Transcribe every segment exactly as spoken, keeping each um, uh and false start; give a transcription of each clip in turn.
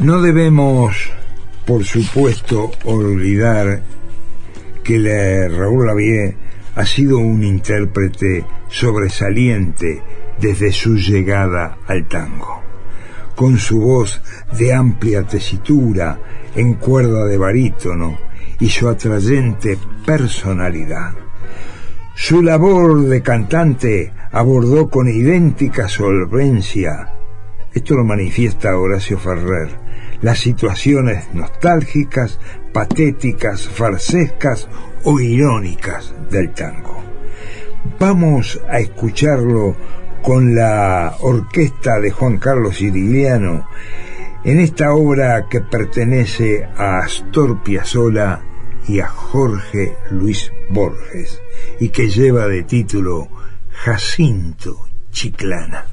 No debemos, por supuesto, olvidar que la, Raúl Lavie ha sido un intérprete sobresaliente desde su llegada al tango. Con su voz de amplia tesitura en cuerda de barítono y su atrayente personalidad. Su labor de cantante abordó con idéntica solvencia, esto lo manifiesta Horacio Ferrer, las situaciones nostálgicas, patéticas, farsescas o irónicas del tango. Vamos a escucharlo con la orquesta de Juan Carlos Sirigliano en esta obra que pertenece a Astor Piazzolla y a Jorge Luis Borges y que lleva de título Jacinto Chiclana.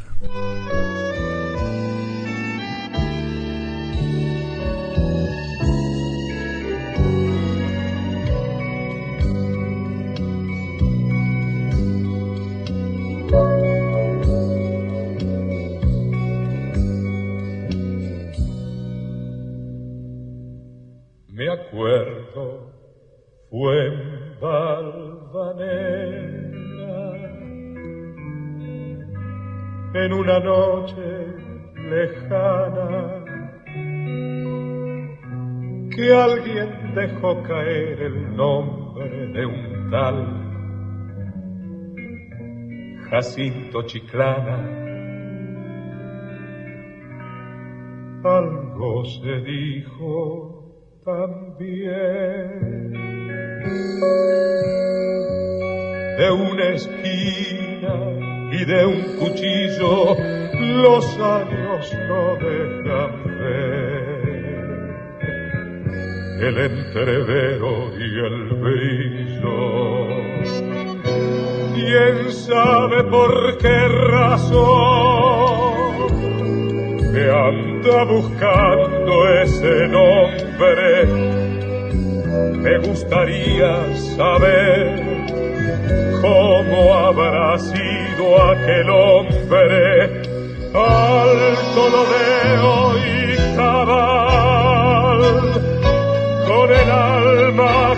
Me acuerdo, fue en Valvanera, en una noche lejana, que alguien dejó caer el nombre de un tal Jacinto Chiclana. Algo se dijo también de una esquina y de un cuchillo, los años no dejan ver el entrevero y el brillo. ¿Quién sabe por qué razón me anda buscando ese nombre? Me gustaría saber cómo habrá sido aquel hombre, alto lo veo y cabal, con el alma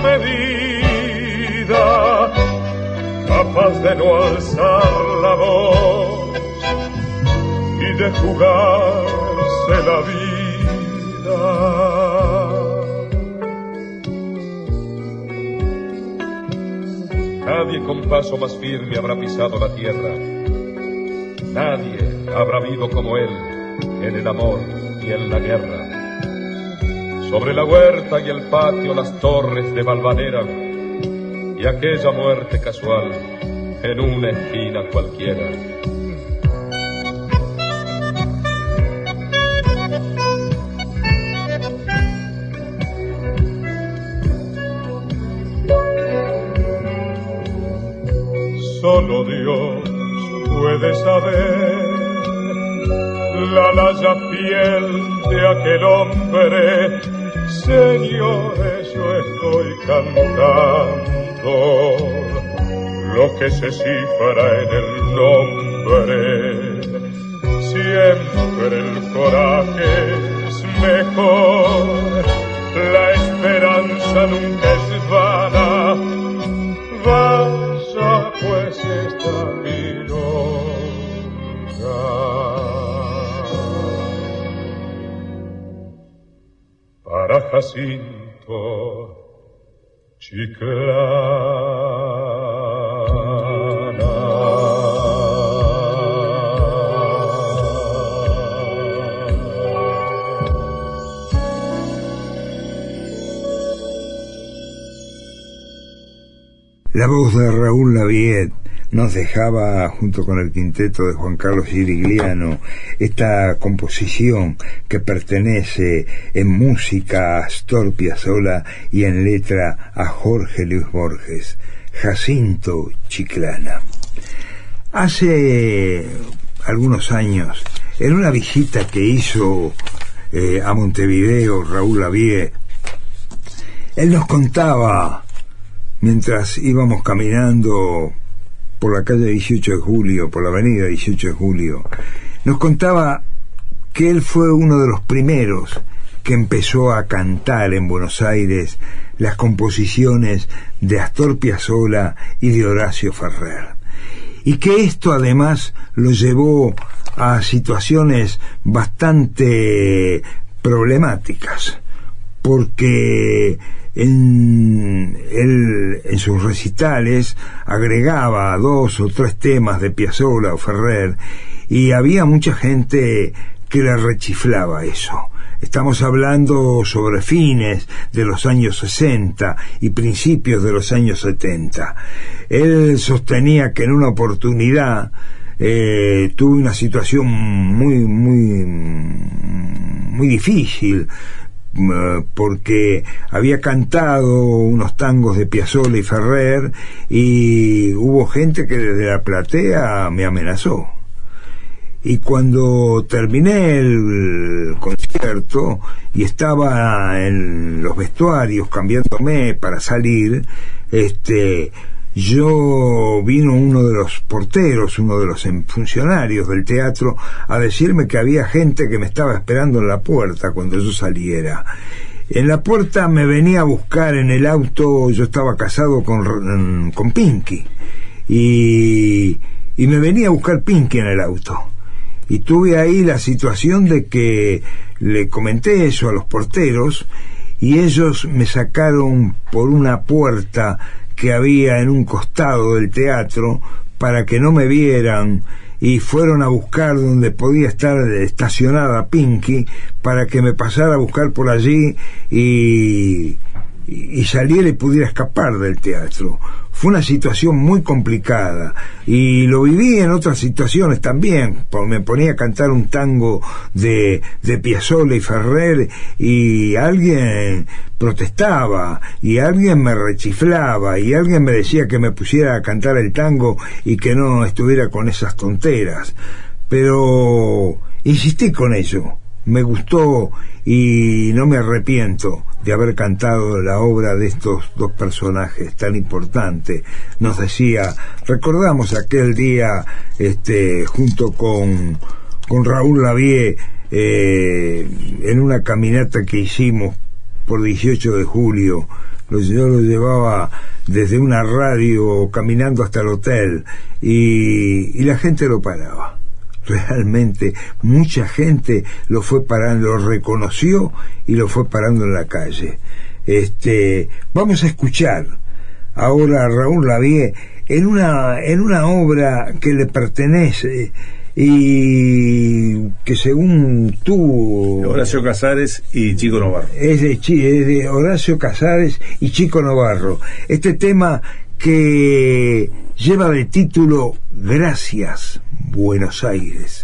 comedida, capaz de no alzar la voz y de jugarse la vida. Nadie con paso más firme habrá pisado la tierra, nadie habrá vivido como él en el amor y en la guerra. Sobre la huerta y el patio las torres de Valvanera y aquella muerte casual en una esquina cualquiera. Solo Dios puede saber la laya fiel de aquel hombre. Señores, yo estoy cantando lo que se cifra en el nombre. Siempre el coraje es mejor, la esperanza nunca es vana. Vaya pues esta milonga para Jacinto Chiclana. La voz de Raúl Lavie nos dejaba, junto con el quinteto de Juan Carlos Sirigliano, esta composición que pertenece en música a Astor Piazzolla y en letra a Jorge Luis Borges, Jacinto Chiclana. Hace algunos años, en una visita que hizo eh, a Montevideo Raúl Lavie, él nos contaba, mientras íbamos caminando por la calle dieciocho de julio, por la avenida dieciocho de julio, nos contaba que él fue uno de los primeros que empezó a cantar en Buenos Aires las composiciones de Astor Piazzolla y de Horacio Ferrer, y que esto además lo llevó a situaciones bastante problemáticas, porque en, él, en sus recitales agregaba dos o tres temas de Piazzolla o Ferrer, y había mucha gente que le rechiflaba eso. Estamos hablando sobre fines de los años sesenta y principios de los años setenta. Él sostenía que en una oportunidad eh, tuvo una situación muy, muy, muy difícil, porque había cantado unos tangos de Piazzolla y Ferrer, y hubo gente que desde la platea me amenazó. Y cuando terminé el concierto y estaba en los vestuarios cambiándome para salir, este, yo vino uno de los porteros, uno de los funcionarios del teatro, a decirme que había gente que me estaba esperando en la puerta cuando yo saliera. En la puerta me venía a buscar en el auto. Yo estaba casado con, con Pinky, y, y me venía a buscar Pinky en el auto. Y tuve ahí la situación de que le comenté eso a los porteros, y ellos me sacaron por una puerta que había en un costado del teatro para que no me vieran, y fueron a buscar donde podía estar estacionada Pinky para que me pasara a buscar por allí y, y saliera y pudiera escapar del teatro. Fue una situación muy complicada, y lo viví en otras situaciones también. Me ponía a cantar un tango de, de Piazzolla y Ferrer, y alguien protestaba, y alguien me rechiflaba, y alguien me decía que me pusiera a cantar el tango y que no estuviera con esas tonteras. Pero insistí con ello. Me gustó y no me arrepiento de haber cantado la obra de estos dos personajes tan importantes. Nos decía, recordamos aquel día, este, junto con, con Raúl Lavie, eh, en una caminata que hicimos por dieciocho de julio. Yo lo llevaba desde una radio caminando hasta el hotel, y, y la gente lo paraba. Realmente mucha gente lo fue parando, lo reconoció y lo fue parando en la calle. Este, vamos a escuchar ahora a Raúl Lavie en una en una obra que le pertenece y que según tú... Horacio Casares y Chico Novarro. Es de, es de Horacio Casares y Chico Novarro. Este tema que lleva de título Gracias, Buenos Aires.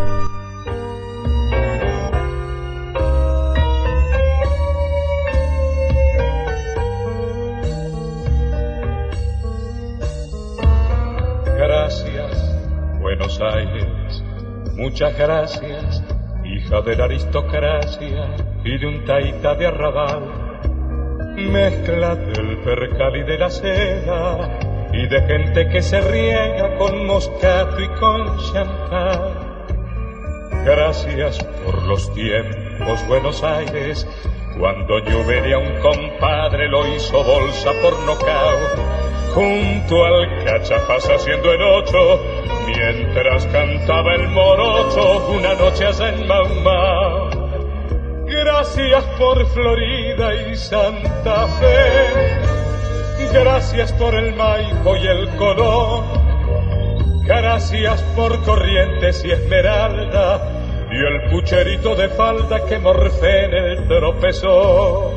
Gracias, Buenos Aires, muchas gracias, hija de la aristocracia y de un taita de arrabal, mezcla del percal y de la seda, y de gente que se riega con moscato y con champán. Gracias por los tiempos, Buenos Aires, cuando yo veía a un compadre lo hizo bolsa por nocaut, junto al cachafaz haciendo el ocho, mientras cantaba el morocho una noche allá en Mau Mau. Gracias por Florida y Santa Fe, gracias por el Maipo y el Colón, gracias por Corrientes y Esmeralda, y el pucherito de falda que Morfén tropezó.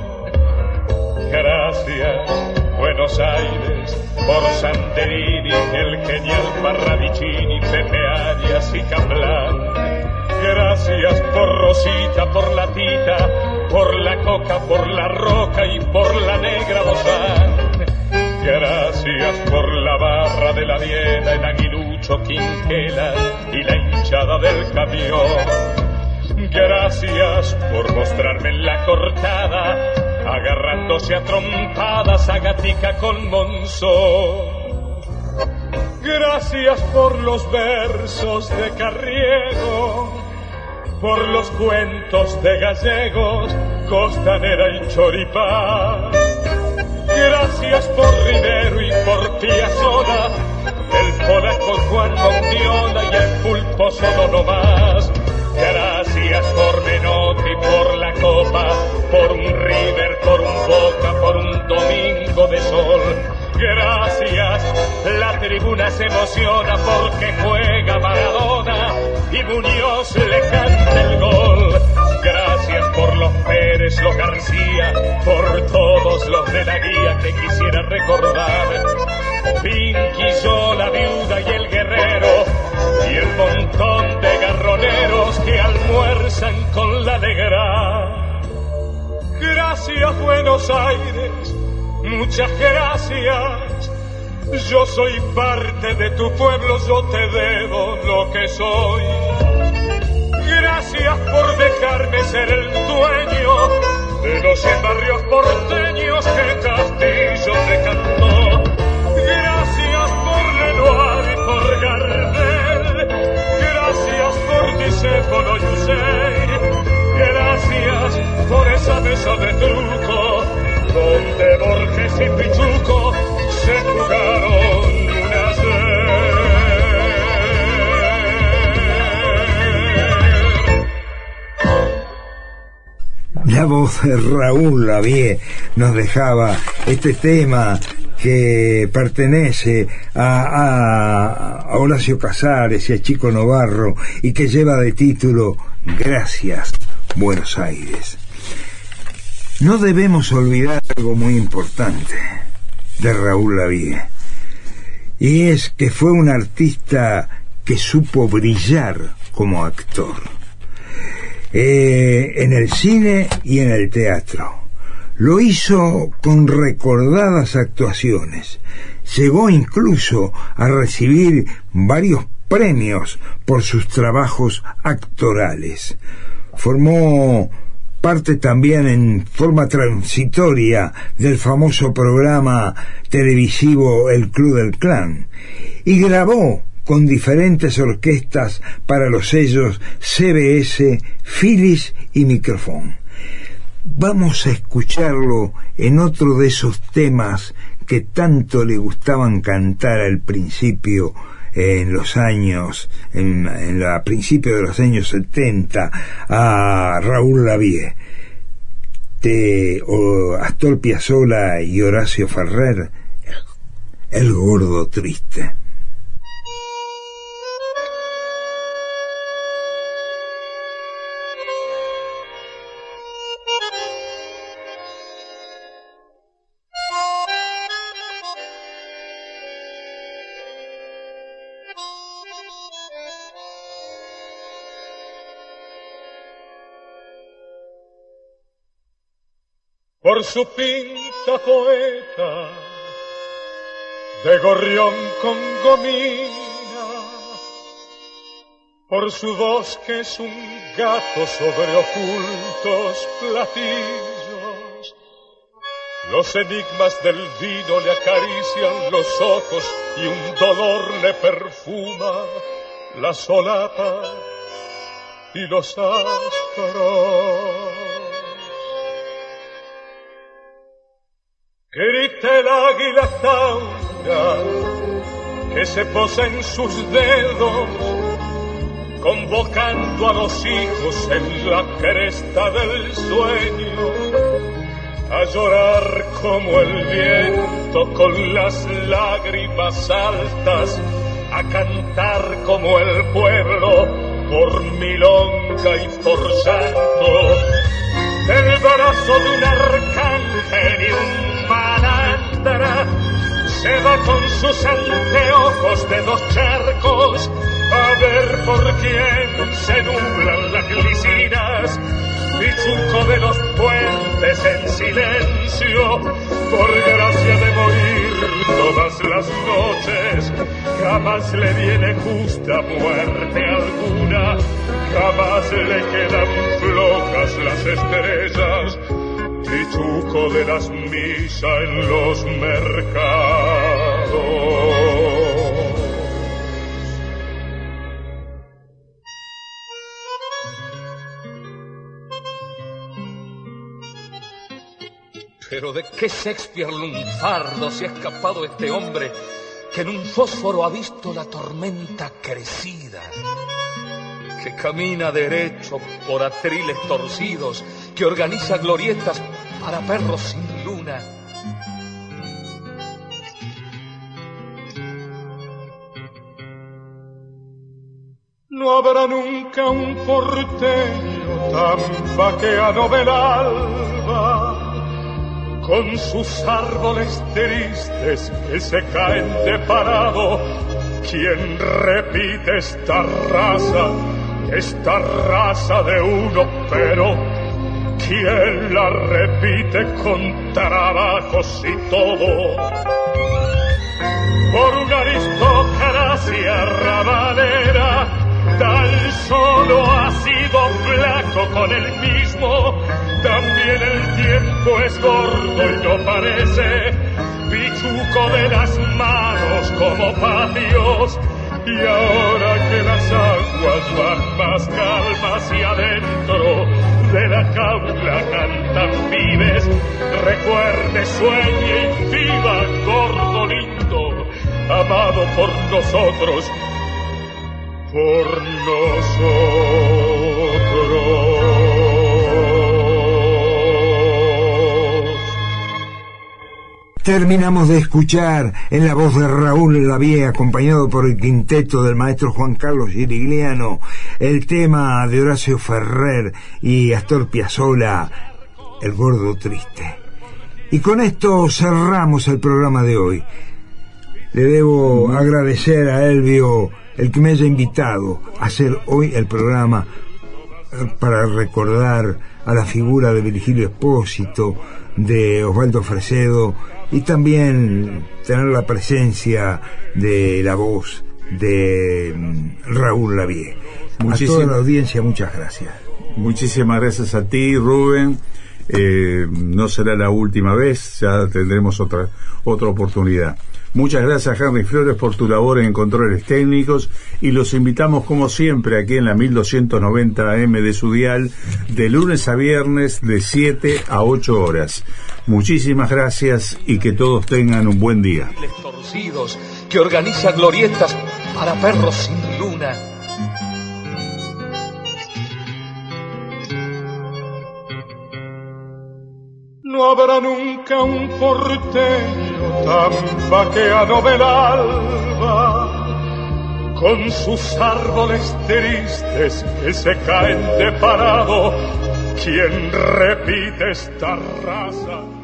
Gracias, Buenos Aires, por Santerini, el genial Parravicini, Pepe Arias y Camblán. Gracias por Rosita, por la Tita, por la Coca, por la Roca y por la Negra Bozán. Gracias por la barra de la Viena, el Aguilucho, Quinquela y la hinchada del camión. Gracias por mostrarme en la cortada, agarrándose a trompadas a Gatica con Monzón. Gracias por los versos de Carriego, por los cuentos de gallegos, Costanera y Choripán. Gracias por Rivero y por Piazzolla, el polaco Juan Mondiola y el pulpo solo no más. Gracias por Menotti, por la Copa, por un River, por un Boca, por un domingo de sol. Gracias, la tribuna se emociona porque juega Maradona y Muñoz le canta el gol. Gracias por los Pérez, los García, por todos los de la guía que quisiera recordar. Pinky, yo, la viuda y el guerrero, y el montón de garroneros que almuerzan con la negra. Gracias, Buenos Aires, muchas gracias. Yo soy parte de tu pueblo, yo te debo lo que soy. Gracias por dejarme ser el dueño de los cien barrios porteños que Castillo me cantó. Gracias por Lenoir y por Gardel. Gracias por Discépolo y Usain. Gracias por esa mesa de truco donde Borges y Pichuco se jugaron una sed. La voz de Raúl Lavie nos dejaba este tema que pertenece a, a, a Horacio Casares y a Chico Novarro y que lleva de título Gracias, Buenos Aires. No debemos olvidar algo muy importante de Raúl Lavie, y es que fue un artista que supo brillar como actor, eh, en el cine y en el teatro. Lo hizo con recordadas actuaciones. Llegó incluso a recibir varios premios por sus trabajos actorales. Formó parte también en forma transitoria del famoso programa televisivo El Club del Clan y grabó con diferentes orquestas para los sellos C B S, Philips y Microphone. Vamos a escucharlo en otro de esos temas que tanto le gustaban cantar al principio, en los años, en, en la principio de los años setenta, a Raúl Lavie, de o, Astor Piazzolla y Horacio Ferrer, El Gordo Triste. Por su pinta poeta de gorrión con gomina, por su voz que es un gato sobre ocultos platillos, los enigmas del vino le acarician los ojos y un dolor le perfuma la solapa y los astros. Grita el águila taura que se posa en sus dedos, convocando a los hijos en la cresta del sueño, a llorar como el viento con las lágrimas altas, a cantar como el pueblo por milonga y por santo, del brazo de un arcángel y un malandra se va con sus anteojos de dos charcos a ver por quién se nublan las glicinas, Pichuco de los puentes en silencio, por gracia de morir todas las noches, jamás le viene justa muerte alguna, jamás le quedan flojas las estrellas, Pichuco de las misas en los mercados. Pero ¿de qué Shakespeare lunfardo se ha escapado este hombre que en un fósforo ha visto la tormenta crecida? Que camina derecho por atriles torcidos, que organiza glorietas para perros sin luna. No habrá nunca un porteño tan vaqueano del alba, con sus árboles tristes que se caen de parado, quien repite esta raza, esta raza de uno, pero quien la repite con trabajos y todo, por una aristocracia rabanera. Tan solo ha sido flaco con el mismo, también el tiempo es gordo y no parece bichuco de las manos como patios. Y ahora que las aguas van más calmas y adentro de la jaula cantan pibes, recuerde, sueñe y viva, gordo lindo, amado por nosotros. Por nosotros. Terminamos de escuchar en la voz de Raúl Lavie, acompañado por el quinteto del maestro Juan Carlos Girigliano, el tema de Horacio Ferrer y Astor Piazzolla, El Gordo Triste. Y con esto cerramos el programa de hoy. Le debo agradecer a Elvio el que me haya invitado a hacer hoy el programa para recordar a la figura de Virgilio Espósito, de Osvaldo Fresedo, y también tener la presencia de la voz de Raúl Lavie. A toda la audiencia, muchas gracias. Muchísimas gracias a ti, Rubén. Eh, no será la última vez, ya tendremos otra otra oportunidad. Muchas gracias, Henry Flores, por tu labor en controles técnicos, y los invitamos como siempre aquí en la mil doscientos noventa A M de su dial, de lunes a viernes de siete a ocho horas. Muchísimas gracias y que todos tengan un buen día. Torcidos, que organiza glorietas para perros sin luna. No habrá nunca un porteño tan vaqueano del alba, con sus árboles tristes que se caen de parado, quien repite esta raza.